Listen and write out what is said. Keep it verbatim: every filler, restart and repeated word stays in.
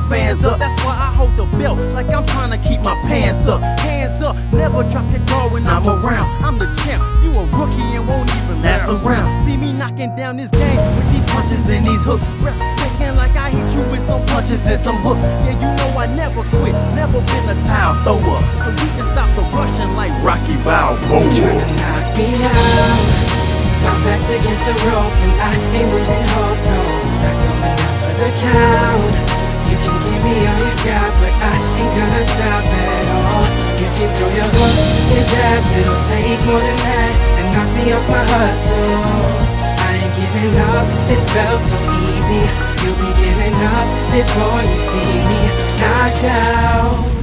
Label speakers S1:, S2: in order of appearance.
S1: fans up. That's why I hold the belt like I'm trying to keep my pants up. Hands up, never drop your guard when I'm around. I'm the champ, you a rookie and won't even last around. See me knocking down this game with these punches and these hooks. Taking like I hit you with some punches and some hooks. Yeah, you know I never quit, never been a towel thrower. So you can stop the rushing like Rocky Balboa.
S2: You trying to knock me out, my back's against the ropes and I ain't losing hope, no. Not going out for the count. You can give me all you got, but I ain't gonna stop at all. You can throw your hooks, your jabs, it'll take more than that to knock me off my hustle. I ain't giving up, this belt so easy. You'll be giving up before you see me knocked out.